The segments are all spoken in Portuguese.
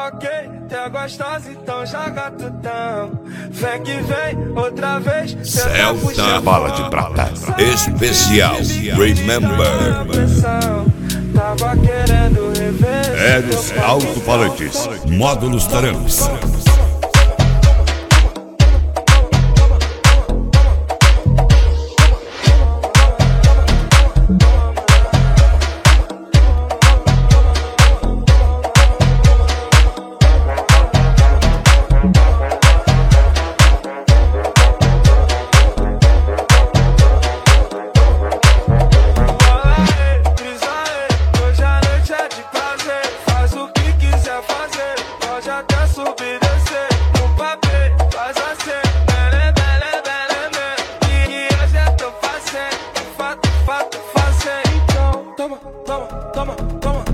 Tá ok, tá gostosa, então joga tutão. Vem que vem, outra vez. Celta Bala de Prata Especial Remember. Tava querendo rever. Eros Alto-Falantes Módulos Taramps. Até subir, descer, no papel, faz assim, bele, bele, bele, bele. E hoje eu tô fazendo, fato, fazendo. Então, toma, toma, toma, toma.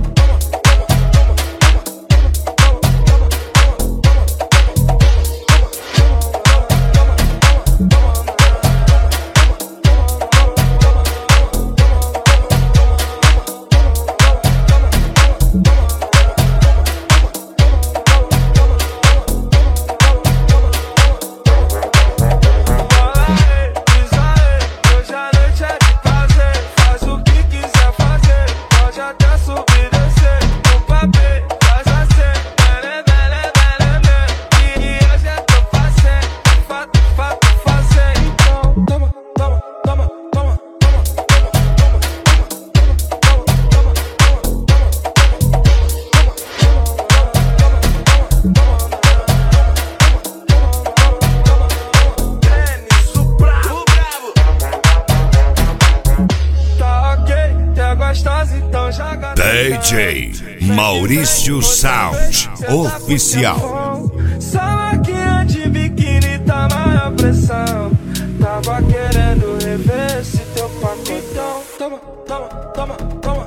DJ Maurício Sound Oficial. Salaquinha de biquíni tá maior pressão. Tava querendo rever esse teu pacotão. Toma, toma, toma, toma.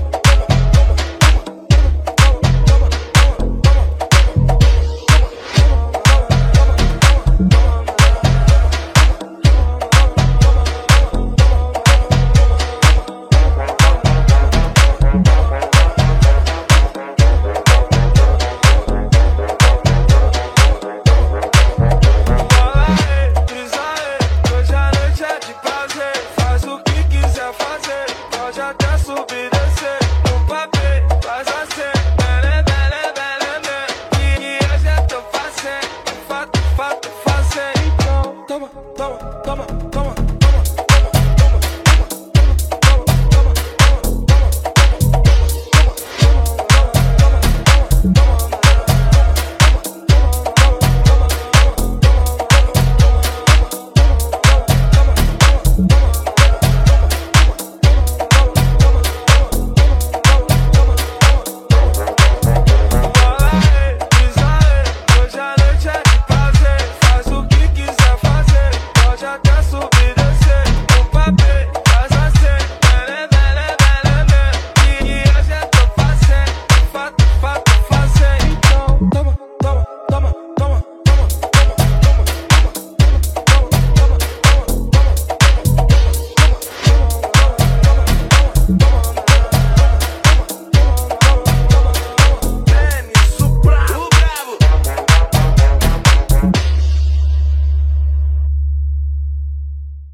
Até subir, descer, no papel, faz assim, bele, bele, bele, bele. E hoje eu tô fazendo, fato, fazendo. Então, toma, toma, toma, toma. Até subir, descer, no papel.